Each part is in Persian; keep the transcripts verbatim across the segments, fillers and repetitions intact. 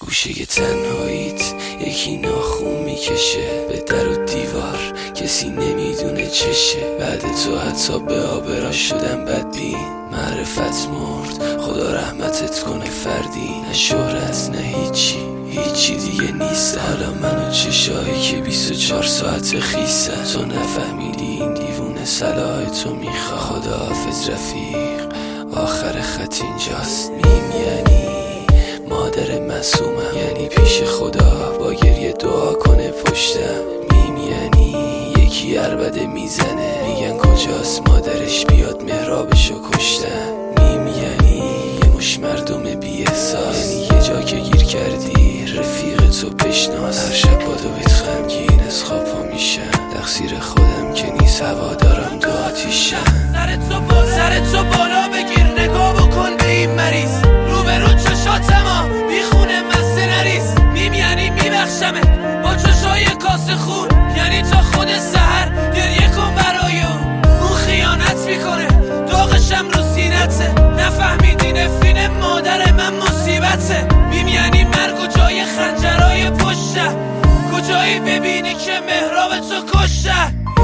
گوشه تنهاییت یکی ناخون میکشه به در و دیوار، کسی نمیدونه چشه. بعد تو حتی به آبرا شدم بدبین، معرفت مرد خدا رحمتت کنه فردی. نه شهرت نه هیچی، هیچی دیگه نیست. حالا من و چشایی که بیست و چهار ساعت خیسه. تو نفهمیدی این دیوونه صلاح تو میخواد. خداحافظ رفیق، آخر خط اینجاست. میم یعنی مادر معصومم، یعنی پیش خدا با گریه دعا کنه پشتم. میم یعنی یکی عربده میزنه، میگن کجاست مادرش بیاد مهرابشو کشتم. میم یعنی یه مش مردم بی احساس، یعنی یه جا که گیر کردی رفیق تو بشناس. هر شب با دویت خمگین از خواب پا میشم، تقصیر خودم که نیست هوا دارم دو آتیشم. سرت رو بالا سرت رو بالا بگیر، نگاه بکن به این مریض رو به رو چشاتما بیخونه مسته نریز. میم یعنی میبخشمه با چشای کاسه خون، یعنی تا خود سحر گریه کن برای اون. اون خیانت میکنه داغشم رو سینته، نفهمیدی نفرین مادر من مصیبته. میم یعنی مرگ و جای خنجرهای پشته، کجایی ببینی که مهراب تو کشته.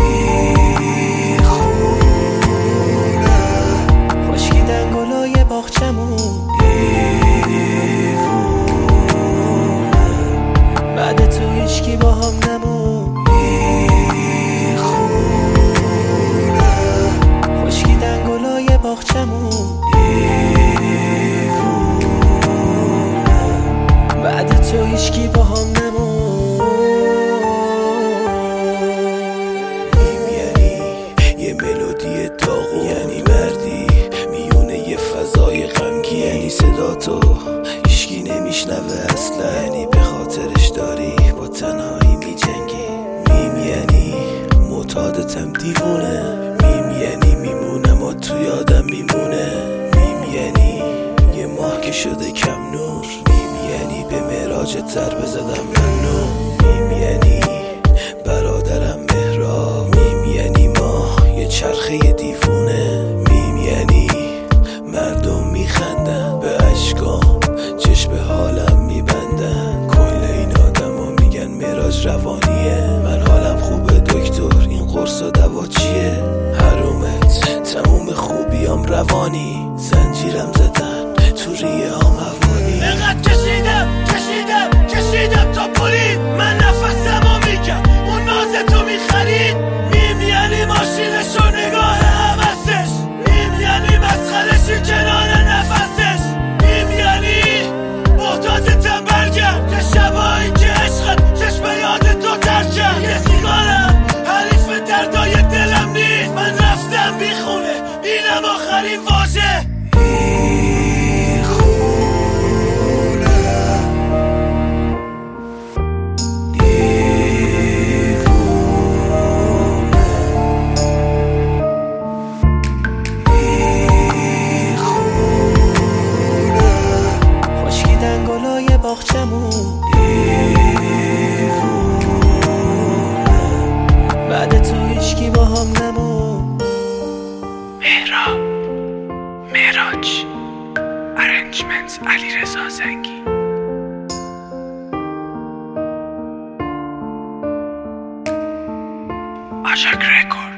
خشکیدن گلای باغچمون، بعد تو هیچکی با هم نمون. خشکیدن گلای باغچمون، بعد تو هیچکی با هم نمون. میم یعنی یه ملودی داغون، یعنی مردی میونه یه فضای غمگین، یعنی صدا تو هیچکی نمیشنوه اصلا، یعنی به خاطرش داری با تنهایی میجنگی. میم یعنی معتادتم دیوونه، میم یعنی میمونم و تو یادم میمونه. میم یعنی یه ماه که شده کم نور، میم یعنی به معراج تر بزدم ممنون. میم یعنی برادرم مهراب، میم یعنی ما یه چرخه دیوونه. میم یعنی مردم میخندن به اشکام، چشم حالم میبندن. کل این آدم ها میگن معراج روانیه، من حالم خوبه دکتر این قرص و دوا چیه. حرومت تموم خوبیام روانی، زنجیرم زدن تو ریه هم هوانی. اینقدر کشیدم کشیدم کشیدم تا برید، من نفسم رو میگم اون ناز تو میخرید. میم یعنی ماشینش و نگاه همستش، میم یعنی مسخرشی کنار نفسش. میم یعنی محتاجتم برگرد که شبایی که عشقت چشم یاد تو ترکم. یه سیگارم حریف دردای دلم نیست، من رفتم بیخونه اینم آخرین واژه. خشکیدن گلای باغچمون، بعد تو هیچکی با هم نمون. مهراب معراج ارنجمنت علیرضا زنگی. آژاک رکورد.